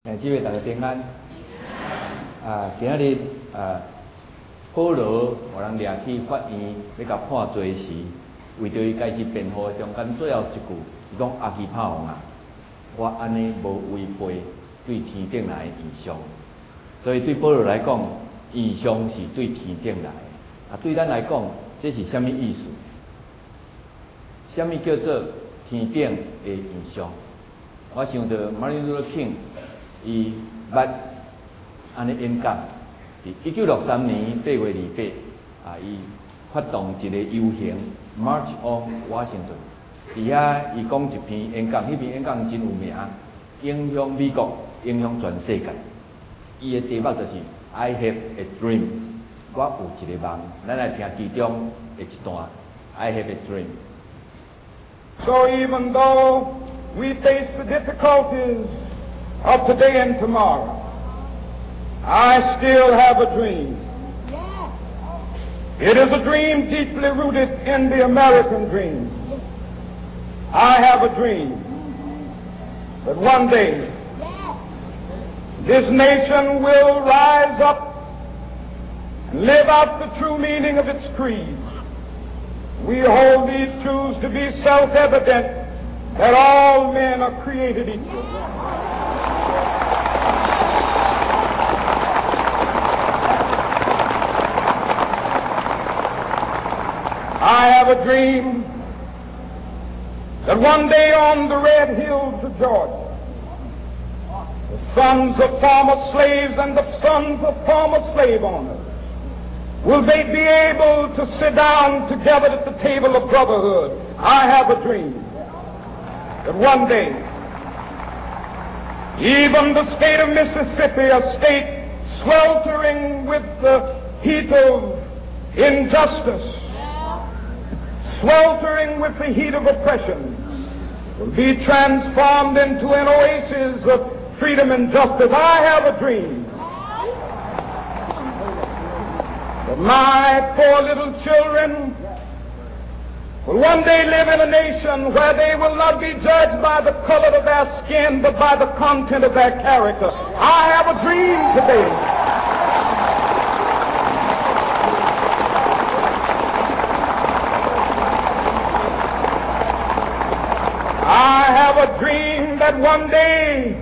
这位大家平安。今仔日保罗互人掠去法院，要甲判罪时，为着伊家己辩护中间最后一句，伊讲阿基帕王啊，我安尼无违背对天顶来的异象。所以对保罗来讲，异象是对天顶来的。对咱来讲，这是啥物意思？啥物叫做天顶的异象？我想到 Martin Luther King。伊捌安尼演讲，伫1963年8月28，伊发动一个游行 March on Washington。伫遐伊讲一篇演讲，迄篇演讲真有名，影响美国，影响全世界。伊的题目就是 I have a dream， 我有一个梦。咱来听其中的一段 I have a dream。 So even though we face the difficulties of today and tomorrow, I still have a dream. It is a dream deeply rooted in the American dream. I have a dream that one day this nation will rise up and live out the true meaning of its creed. We hold these truths to be self-evident, that all men are created equal. I have a dream that one day on the red hills of Georgia, the sons of former slaves and the sons of former slave owners will they be able to sit down together at the table of brotherhood. I have a dream that one day, even the state of Mississippi, a state sweltering with the heat of injustice, sweltering with the heat of oppression, will be transformed into an oasis of freedom and justice. I have a dream that my poor little children will one day live in a nation where they will not be judged by the color of their skin, but by the content of their character. I have a dream today that one day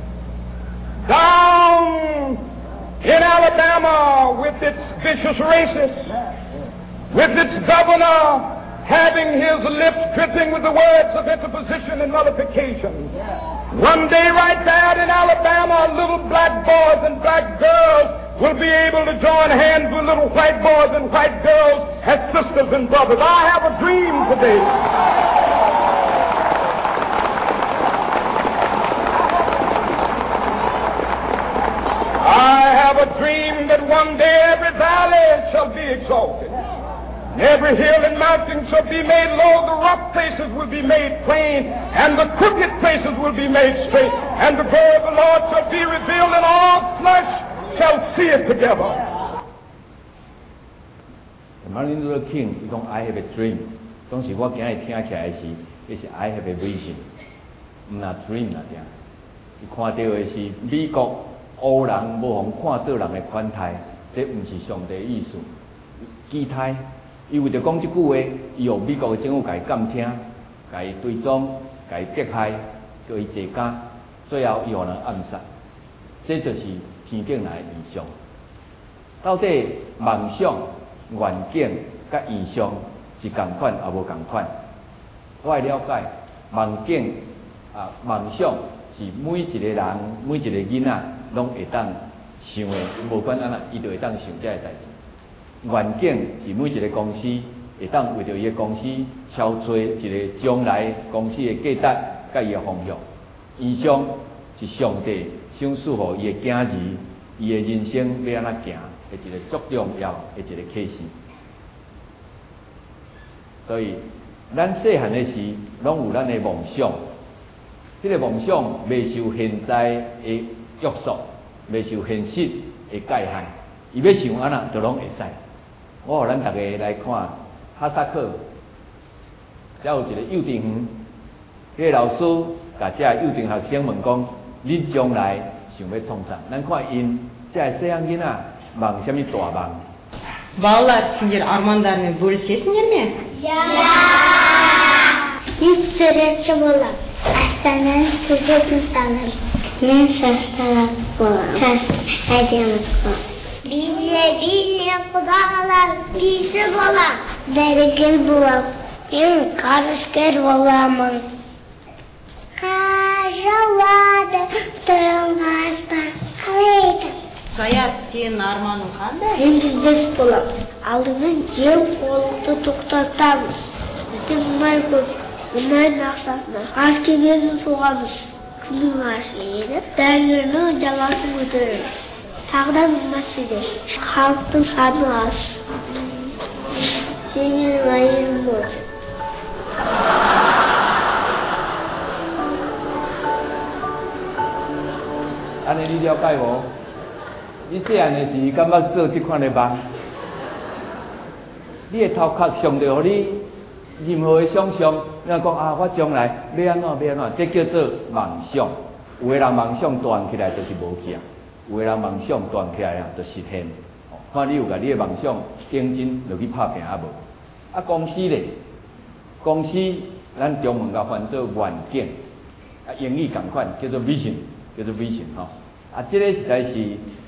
down in Alabama, with its vicious racists, with its governor having his lips dripping with the words of interposition and nullification, one day right there in Alabama, little black boys and black girls will be able to join hands with little white boys and white girls as sisters and brothers. I have a dream today that one day every valley shall be exalted, and every hill and mountain shall be made low, the rough places will be made plain, and the crooked places will be made straight, and the glory of the Lord shall be revealed, and all flesh shall see it together. Martin Luther King 伊讲 I have a dream， 当时我今日听起来是，那是 I have a vision， 唔那 dream 那点，伊看到的是美国黑人无互看做人的款态，这毋是上帝的意思。期待，伊为着讲即句话，伊用美国的政府甲伊监听，甲伊追踪，甲伊迫害，叫伊坐监，最后伊互人暗杀。这就是天顶来的异象。到底梦想、愿景甲异象是共款也无共款？我会了解，梦境梦想是每一个人、每一个囡仔拢会当想的，无管安怎，伊就会当想这个代志。愿景是每一个公司会当为着伊个公司敲出一个将来公司的价值甲伊个方向。异象是上帝想赐予伊个囝儿，伊个人生要安怎行的一个足重要的一个启示。所以，咱细汉的时，拢有咱的梦想。这个梦想未受现在的约束，未受现实的界限，伊要想安怎就拢会使。我互咱大家来看哈萨克，遮有一个幼稚园，迄个老师甲遮幼稚园学生问讲：恁将来想要创啥？咱看因这细仔囡仔梦什么大梦 Балалар сендер армандарымен бөлісесіңдер ме? Мен суретші болам. Астананы суретін салам. Мен састана болам. Әдемі болам. Биле құдағалар биші болам. Дәрігер болам. Мен қарышкер боламын. Қар жауады тоңғаста қалайды. Саят, сенің арманың қандай? Мен жүздес болам. Алдымен жем қолықты тоқтатамыз. Бізде мұнай көп. Мұнайдың ақшасына газ кемесін соғамыз. Күннің ашылады. Дәрігердің жаласын көтереміз. Тағы да бір мәселе. Халықтың саны аз. Сен менің әйелім болсын. 安尼你了解无？你细汉的时感觉做这款的梦，你的头壳上着，互你任何的想象，你讲啊，我将来要安怎要安怎，这叫做梦想。有的人梦想断起来就是无去啊，有的人梦想断起来啊就实现。看你有甲你的梦想认真落去拍拼啊无？啊，公司咧，公司咱中文甲翻做愿景，啊，英语共款叫做 vision， 叫做 vision 吼。啊，这个实在是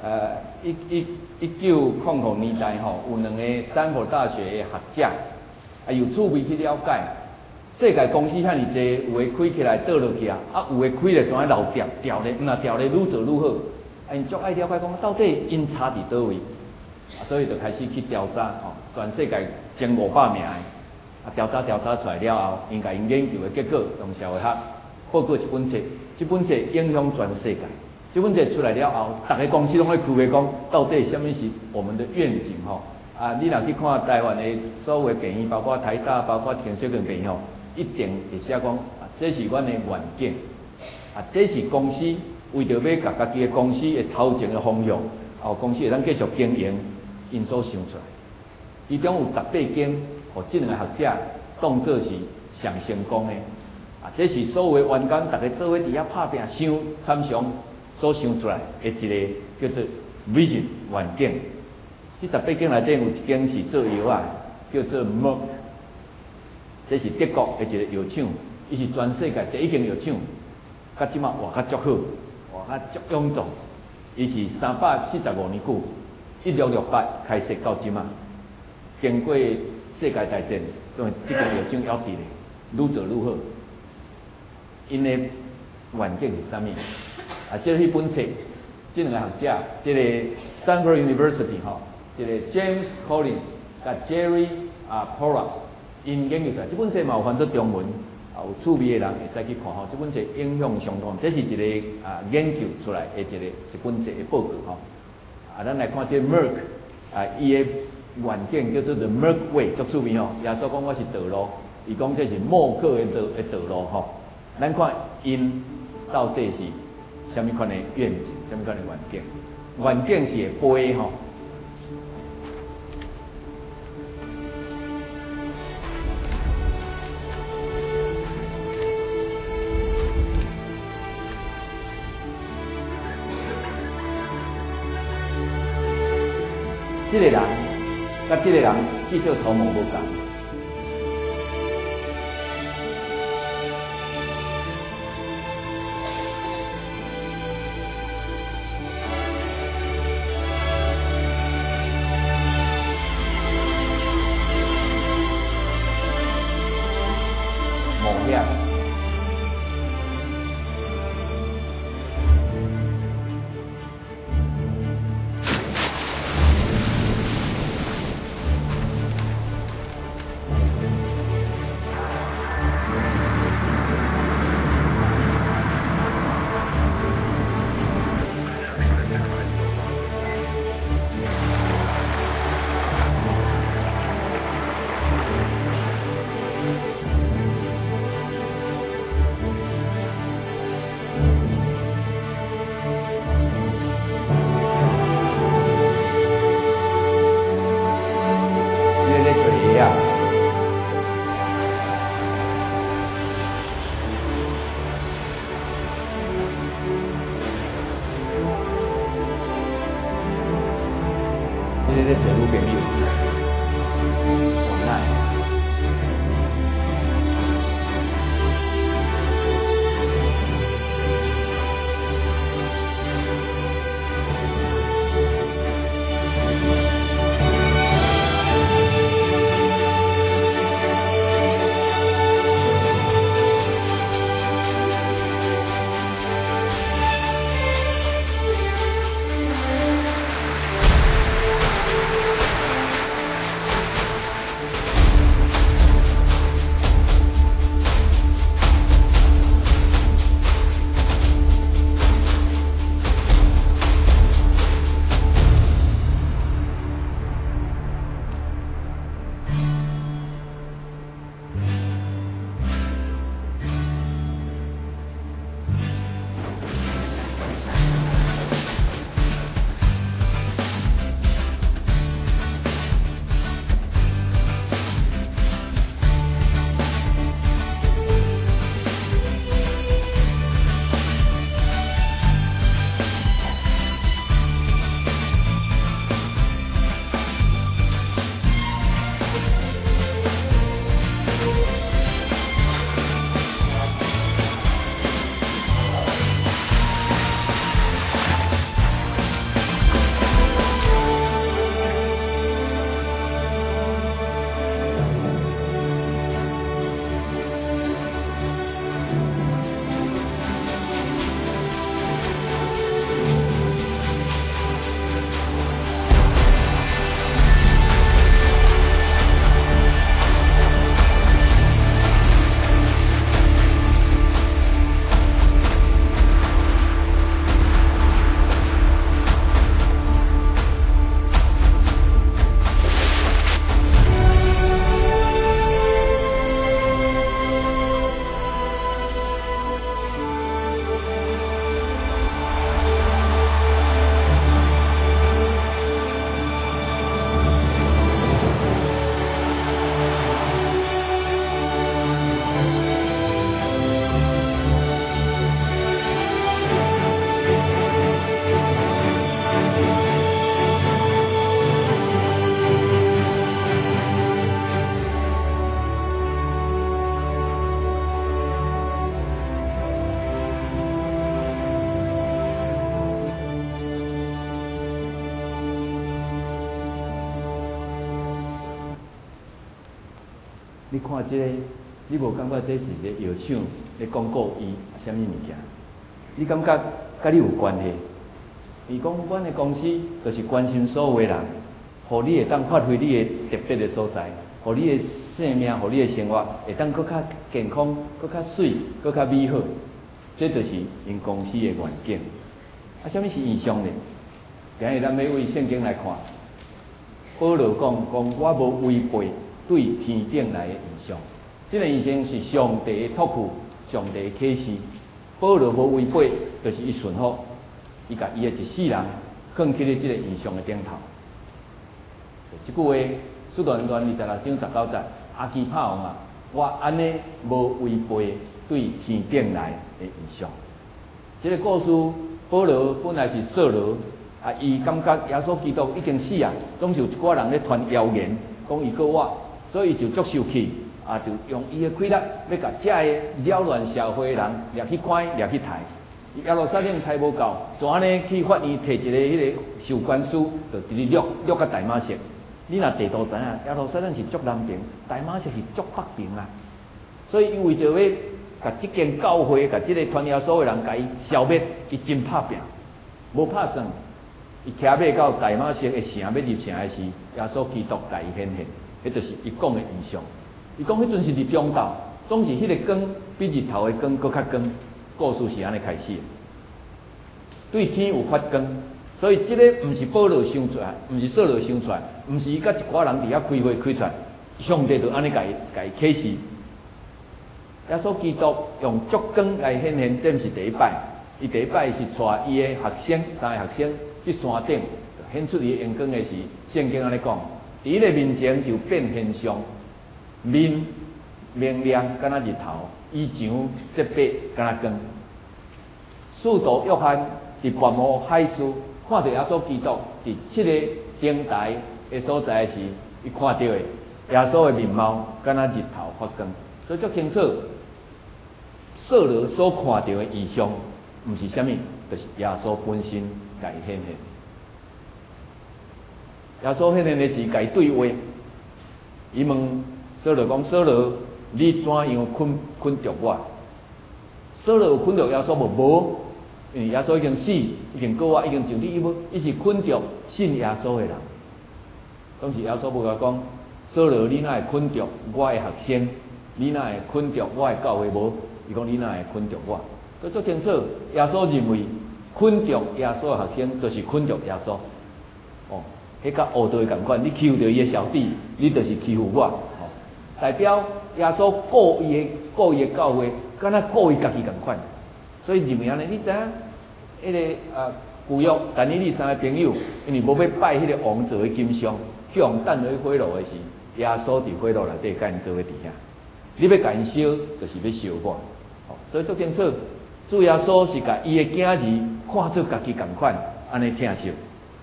1900年代吼，有两个斯坦福大学的学者，啊，有趣味去了解世界公司遐尼济，有诶开起来倒落去啊，啊，有诶开咧怎啊留调咧，调咧愈做愈好，啊，因足爱了解讲到底因差伫倒位，啊，所以就开始去调查吼，全世界前500名的，啊，调查出来了后，因甲因研究的结果，用社会学报告一本册，这本册影响全世界。这本册出来了后，大家公司拢在区别讲，到底什么是我们的愿景吼？啊，你若去看台湾的所有的病院，包括台大，包括陈小平病院吼，一定会写讲，啊，这是阮的愿景，啊，这是公司为着要甲家己的公司的头前的方向，后公司会当继续经营，因所想出来。其中有18间，互这两个学者当作是上成功的，啊，这是所有的员工大家做伙伫遐拍拼想参详。所想出来的一个叫做 vision 愿景，这18间内底有一间是做药啊，叫做 Merck， 这是德国的一个药厂，伊是全世界第一间药厂，甲即马活较足好，活较足勇壮，伊是345年久，1668开设到即马，经过世界大战，因为这间药厂要伫咧，愈做愈好，因的愿景是啥物？啊，这是本册，这两个学者，这个 Stanford University 吼，这个 James Collins 甲 Jerry Porras 因研究出来，这本册嘛有翻做中文，啊有趣味的人会使去看吼。这本册影响相当，这是一个研究出来的一本册的报告吼。啊，咱来看这 Merck 伊的愿景叫做 The Merck Way， 足趣味吼。耶稣讲我是道路，伊讲这是默克的道路吼。咱看因到底是什么款的愿景，什么款的愿景？愿景是会飞吼。这个人，甲这个人至少头毛无共。 个咧做女朋友，原来。你看这个，你无感觉这是一个药厂咧广告伊啥物物件？你感觉甲你有关系？伊讲，阮的公司就是关心所有的人，互你会当发挥你的特别的所在，互你的生命，互你的生活会当搁较健康、搁较水、搁较美好。这就是因公司的愿景。啊，啥物是意向呢？今日咱要为圣经来看，保罗讲我无违背对天顶来的意向。这个意向是上帝的托付，上帝的启示。保罗无违背，就是伊顺服，伊甲伊的一世人放弃咧这个意向的顶头。这句话，使徒行传26章19节，阿基帕王啊，我安尼无违背对天顶来的意向。这个故事，保罗本来是扫罗，啊，伊感觉耶稣基督已经死啊，总是有一寡人咧传谣言，讲伊过活，所以伊就足受气，啊，就用伊的气力要甲遮个扰乱社会的人掠去关、掠去抬。耶路撒冷抬无够，怎呢去法院摕一个迄个受官书，就直接掠到大马色。你若地图知影，耶路撒冷是足南边，大马色是足北边啊。所以伊为着要甲即间教会、甲即个传耶稣的人，甲伊消灭，伊真拍拼，无拍算。伊骑马到大马色的城要入城的时，耶稣基督甲伊显现，迄就是伊讲的意象。伊讲迄阵是入中昼，总是迄个光比日头的光搁较光。故事是安尼开始的，对天有发光，所以这个毋是保罗想出来，毋是扫罗想出来，毋是伊甲一寡人伫遐开会开出来，上帝就安尼甲伊启示。耶稣基督用烛光来显现，这毋是第一摆，伊第一摆是带伊的学生3个学生去山顶，显出伊的阳光的时，圣经安尼讲，伫伊的面前就变现象，面明亮，敢若日头。衣裳洁白，敢若光。使徒约翰伫拔摩海斯看到耶稣基督伫7个灯台的所在时，伊看到的耶稣的面貌，敢若日头发光，所以足清楚。扫罗所看到的异象，毋是啥物，就是耶稣本身甲伊显现。耶稣显现的是甲伊对话，伊问扫罗讲：扫罗，你怎样困着我？扫罗有困着耶稣无？因为耶稣已经死，已经过啊，已经上帝伊是困着信耶稣的人。当时耶稣无甲讲：扫罗，你哪会困着我的学生？你哪会困着我的教会无？伊讲你哪会困着我？所以足清楚，耶稣认为困着耶稣的学生，就是困着耶稣。哦，迄甲恶道共款，你欺负着伊的小弟，你就是欺负我。哦，代表耶稣顾伊的教会，敢若顾伊家己共款。所以认为安尼，你知影？迄个旧约但以理3个朋友，因为无要拜迄个王座的金像，向等落去火炉的时，耶稣伫火炉内底甲因做伙伫遐。你要甲因烧，就是要烧我。所以足清楚，主耶稣是甲伊的囝儿看做家己共款，安尼疼惜。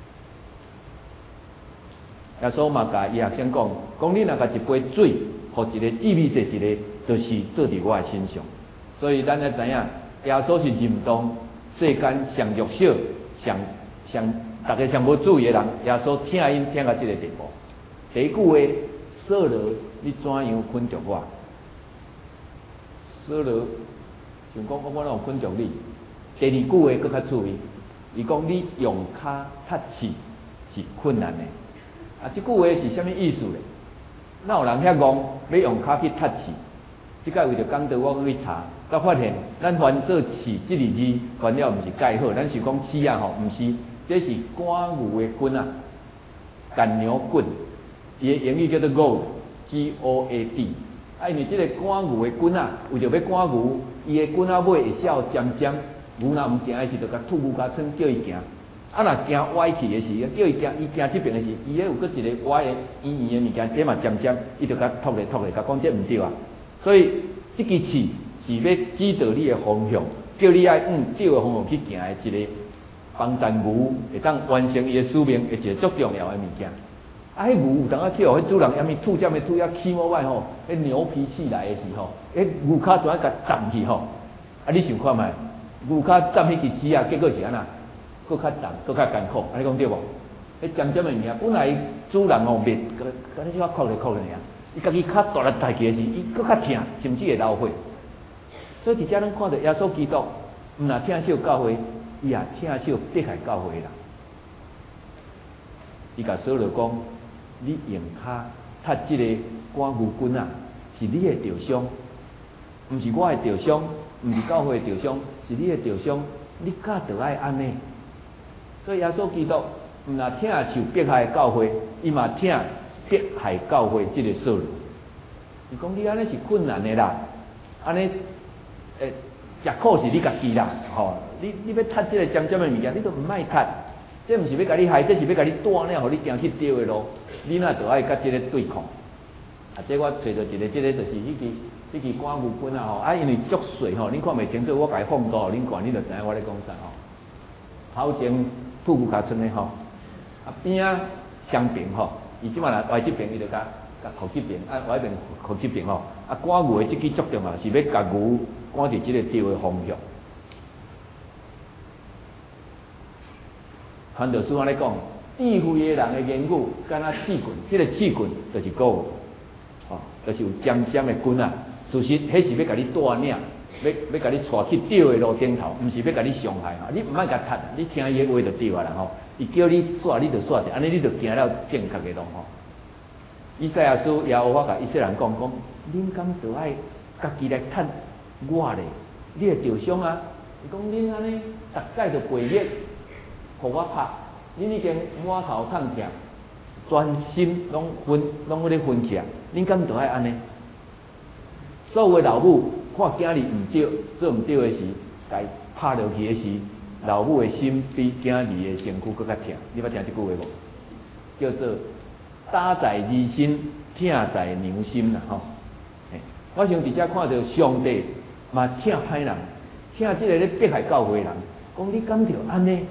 耶稣嘛甲伊学生讲，你若甲一杯水，互一个至美色一个，就是做伫我的身上。所以咱要知影，耶稣是认同世间上弱小、大家上无注意的人，耶稣疼因疼到这个地步。第一句话，扫罗，你怎样困着我？扫罗。像讲，我哪有困着你？第二句话搁较趣味，伊讲你用骹踢刺是困难的。啊，即句话是啥物意思咧？哪有人遐戆要用骹去踢刺？即个为着讲到我去查，才发现咱翻做刺即个字，翻了毋是介好，咱是讲刺啊吼，毋是，这是赶牛的棍啊，赶牛棍，伊的英语叫做 goad，G-O-A-D。啊，因为即个赶牛的棍啊，为着要赶牛。伊的棍仔尾会写尖尖，牛若毋行的时，就甲吐牛骹床叫伊行。啊，若行歪去的时，叫伊行，伊行即边的时，伊咧有搁一个歪的圆圆的物件，这嘛尖尖，伊就甲吐咧，甲讲这毋对啊。所以即支刺是要指导你的方向，叫你爱对的方向去行的一个帮助牛会当完成伊的使命的一个足重要的物件。啊，迄牛有当啊去互迄主人遐物吐针的吐遐起毛摆吼，迄牛皮起来的时候，迄牛骹怎啊甲斩去吼？啊，你想看觅？牛骹斩迄支刺啊，结果是安那？搁较重，搁较艰苦，安尼讲对无？迄尖尖的物件，本来主人吼灭，甲你只哭咧尔，伊家己骹大力抬起的时，伊搁较疼，甚至会流血。所以伫遮咱看到耶稣基督，毋若疼惜教会，伊也疼惜迫害教会啦。伊甲扫罗讲。你用骹踢即个赶牛棍啊，是你的着伤，毋是我的着伤，毋是教会的着伤，是你的着伤。你敢着爱安尼？所以耶稣基督毋若疼受迫害的教会，伊嘛疼迫害教会即个扫罗。伊讲你安尼是困难的啦，安尼食苦是你家己啦，吼！你要踢即个尖尖的物件，你都毋爱踢。这毋是要甲你害，这是要甲你带领，互你行去对的路。你若着爱甲即个对抗。啊，这我找到一个，即个就是迄支赶牛棍啊吼。啊，因为足细吼，恁看袂清楚，我甲伊放大，恁看，恁就知影我咧讲啥吼。头前吐牛骹床的吼，啊边啊双边吼，伊即摆若歪即边，伊就甲靠即边，啊歪边靠即边吼。啊赶牛的即支足重要，是要甲牛赶伫即个对的方向。传道书安尼讲，智慧的人的言语，敢若刺棍，即个刺棍就是鼓，哦，就是有尖尖的棍啊。事实，迄是要甲你带领，要甲你带去对的路顶头，毋是要甲你伤害吼。你毋爱甲踢，你听伊的话就对啊啦吼。伊叫你煞，你就煞者，安尼你就行了正确的路吼。以赛亚书也有法甲以色列人讲，恁敢着爱家己来踢我咧？你会受伤啊！伊讲恁安尼，逐摆就背逆。互我拍，恁已经满头痛痛，全身拢有咧昏起来，恁敢着爱安尼？所有的老母看囝儿毋对，做毋对的时，该拍落去的时，老母的心比囝儿的身躯更较痛。你捌听即句话无？叫做打在儿心，疼在娘心啦吼。我想伫遮看到上帝嘛疼歹人，疼即个咧迫害教会人，讲你敢着安尼？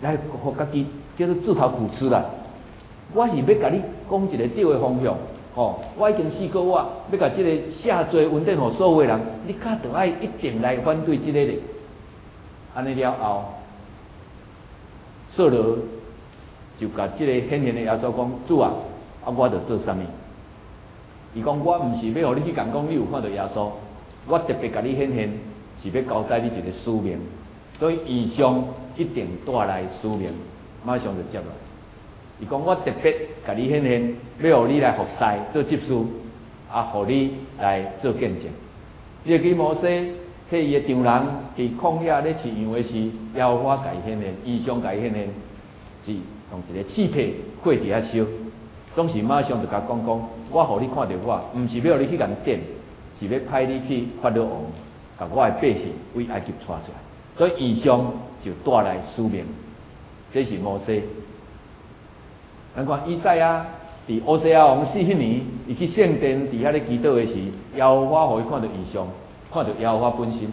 来互家己叫做自讨苦吃啦。我是要甲你讲一个对的方向，我已经试过要甲即个下罪稳定互所有人，你较着爱一定来反对即个咧。安尼了后，扫罗就甲即个显现的耶稣讲：主啊，我着做啥物？伊讲我毋是要互你去讲你有看到耶稣，我特别甲你显现，是要交代你一个使命。所以异象一定带来使命，马上就接来。伊讲我特别甲你显现，要互你来服侍做执事，互你来做见证。你会记摩西迄伊的丈人伫旷野咧饲羊的时，耶和华甲伊显现，异象甲伊显现，是用一个刺皮过伫遐烧，总是马上就甲讲，我互你看到我，毋是要互你去共点，是要派你去法老王，甲我的百姓为埃及带出来。所以异象就带来使命，这是摩西。咱看以赛亚伫乌西亚王死迄年，伊去圣殿伫遐咧祈祷的时，耶和华互伊看到异象，看到耶和华本身。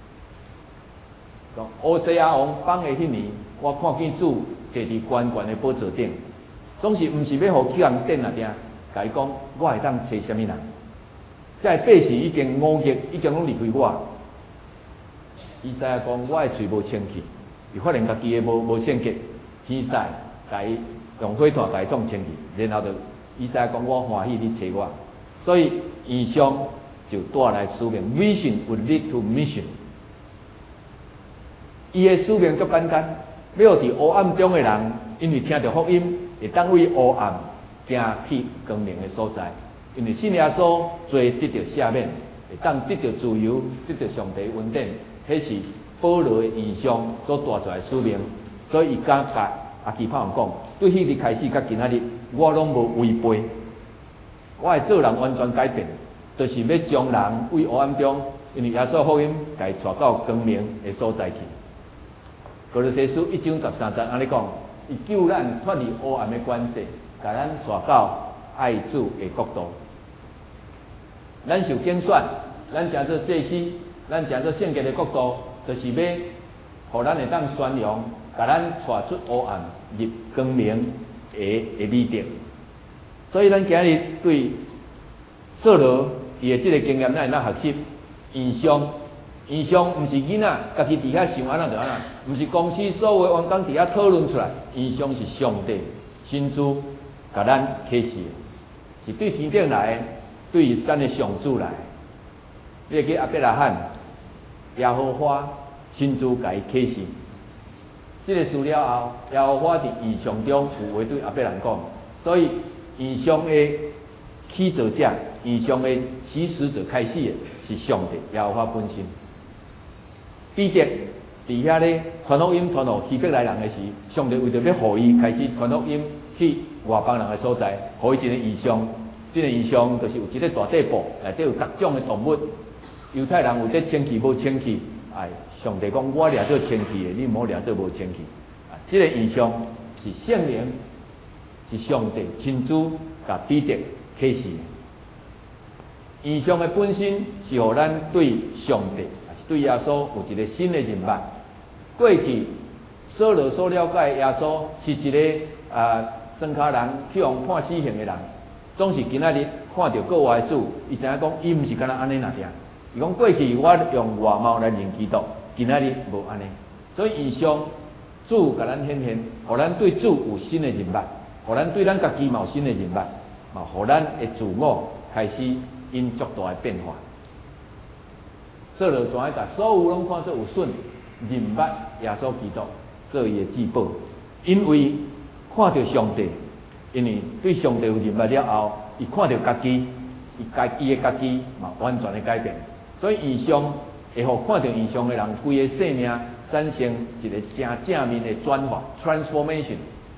讲乌西亚王放的迄年，我看见主坐伫悬悬的宝座顶，总是毋是要互去人顶啊定，甲伊讲我会当找啥物人？这百姓已经5亿，已经拢离开我。以赛亚讲，我的嘴无清气，伊发现家己的无圣洁，天使甲伊用火炭甲伊创清气，然后就以赛亚讲，我欢喜你找我，所以异象就带来使命 ，vision would lead to mission。伊的使命足简单，要伫黑暗中的人，因为听到福音，会当为黑暗行去光明的所在，因为信耶稣，罪得到赦免，会当得到自由，得到上帝恩典。迄是保罗的异象所带出来的使命，所以伊甲阿基帕王讲，对迄日开始甲今仔日，我拢无违背，我会做人完全改变，就是要将人为黑暗中，因为耶稣福音，甲伊带到光明的所在去。哥罗西书1章13节安尼讲，伊救咱脱离黑暗的关系，甲咱带到爱主的国度。咱受拣选，咱诚做祭司。咱讲做圣洁的国度，就是要，互咱会当宣扬，甲咱带出黑暗入光明的美德。所以咱今日对扫罗伊的这个经验，咱会当学习异象。异象毋是囡仔家己伫遐想安怎就安怎，毋是公司所有员工伫遐讨论出来。异象是上帝亲自甲咱启示的，是对天顶来的，对咱的上主来的。你会记阿伯拉罕，耶和华亲自甲伊启示。这个事了后，耶和华伫异象中有话对阿伯兰讲，所以异象的起造者、异象的起始者开始的是上帝耶和华本身。彼得伫遐咧传福音传到希伯来人的时，上帝为着要互伊开始传福音去外邦人的所在，互伊一个异象。这个异象就是有一个大地布，内底有各种的动物。犹太人有得清气无清气，上帝讲我掠做清气的，你唔好掠做无清气。这个异象是圣灵，是上帝亲自甲彼得启示的。异象的本身是互咱对上帝，对耶稣有一个新的认识。过去扫罗所了解的耶稣是一个庄脚人去互判死刑的人，总是今仔日看到国外的主，伊知影讲伊毋是敢若安尼那点。伊讲过去我用外貌来认基督，今仔日无安尼，所以异象主甲咱显现，互咱对主有新的认识，互咱对咱家己嘛有新的认识，嘛互咱的自我开始因足大的变化。扫罗怎爱甲所有拢看做有损，认捌耶稣基督做伊的至宝，因为看到上帝，因为对上帝有认捌了后，伊看到家己，伊的家己嘛完全的改变。所以异象会互看到异象的人，规个生命产生一个真正面的转化 （transformation）。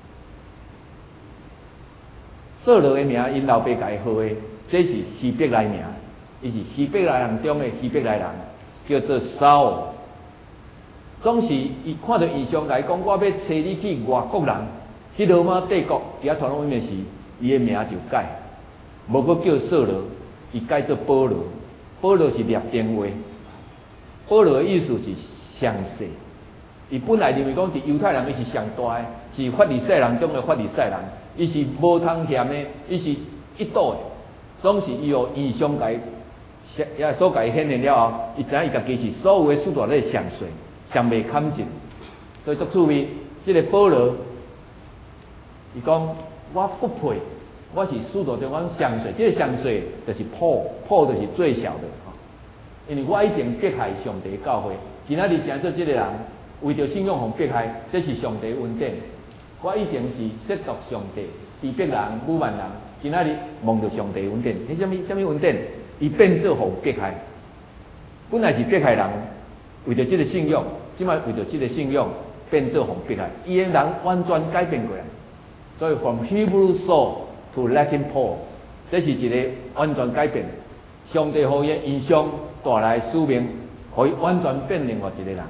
扫罗的名，因老爸甲伊号的，这是希伯来名，伊是希伯来人中的希伯来人，叫做扫罗。总是伊看到异象来讲，我要找你去外国人，去罗马帝国伫遐传福音的时，伊的名就改，无搁叫扫罗，伊改做保罗。保罗是立定话，保罗的意思是详细， 伊本来认为讲，伫犹太人伊是上大诶，是法利赛人中诶法利赛人，伊是无通嫌诶，伊是一等诶，总是伊有异象甲伊所甲伊显现了后，伊知影伊家己是所有诶使徒咧上水，上袂堪进，所以足趣味。即个保罗，伊讲我不配，我是使徒中阮上水，即个上水就是破就是最小的。因为我已经迫害上帝教会，今仔日正做即个人，为着信仰互迫害，这是上帝恩典。我已经是亵渎上帝、逼迫人、侮慢人，今仔日望着上帝恩典。迄什么恩典？伊变做互迫害，本来是迫害人，为着即个信仰，即摆为着即个信仰变做互迫害，伊个人完全改变过来。所以 from Hebrew Saul to Latin Paul， 这是一个完全改变。上帝互伊异象带来使命，互伊完全变另外一个人。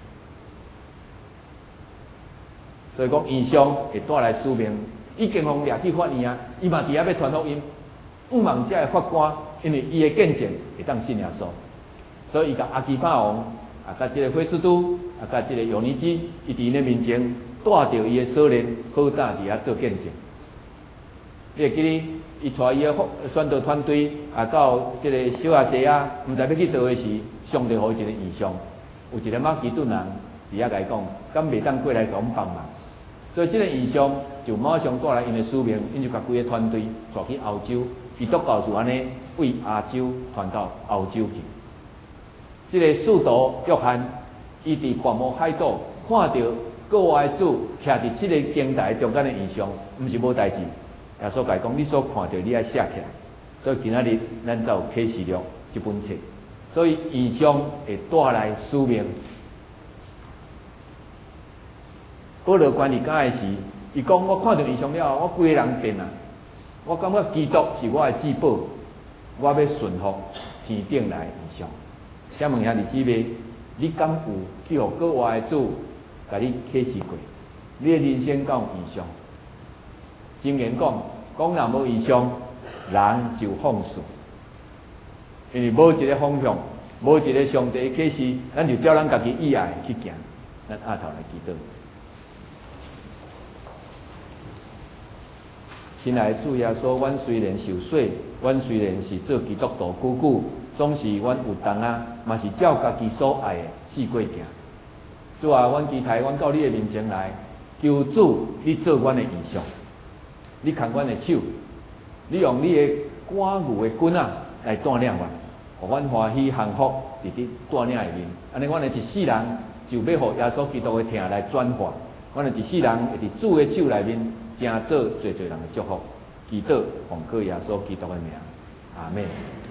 所以讲异象会带来使命，已经互掠去法院啊，伊嘛伫遐要传福音，毋望遮个法官，因为伊的见证会当信耶稣，所以伊甲阿基帕王啊，甲即个菲斯都啊，甲即个尤尼基，伊伫因的面前带着伊的锁链，好胆伫遐做见证。你会记哩？伊带伊的宣道团队啊，到即个小亚细亚，毋知要去倒位时，上帝互伊一个异象，有一个马其顿人伫遐甲伊讲，敢袂当过来甲阮帮忙。所以即个异象就马上带来因的使命，因就甲规个团队带去欧洲，基督教是安尼为亚洲传到欧洲去。即个使徒约翰，伊伫拔摩海岛看到国外主徛伫即个经台中间的异象，毋是无代志。耶稣甲伊讲，你所看到，你爱写起来。所以今仔日咱才有启示录这本册。所以异象会带来使命。保罗关于讲的是，伊讲我看到异象了，我规个人变啊！我感觉基督是我的至宝，我要顺服天顶来的异象。请问兄弟姊妹，你敢有去互国外的主甲你启示过？你的人生敢有异象？箴言讲，若无异象，人就放肆。因为无一个方向，无一个上帝的启示，咱就照咱家己意爱去行。咱下头来祈祷。亲爱的主耶稣，阮虽然受洗，阮虽然是做基督徒久久，总是阮有当啊，嘛是照家己所爱的四过行。主啊，阮期待阮到你的面前来，求主你做阮的异象，你牵阮的手，你用你的赶牛的棍啊来带领阮，互阮欢喜幸福伫伫带领里面。安尼，阮的一世人就要互耶稣基督的疼来转化，阮的一世人会伫主的手内面。正做最人的祝福，祈祷奉靠耶稣基督的名，阿门。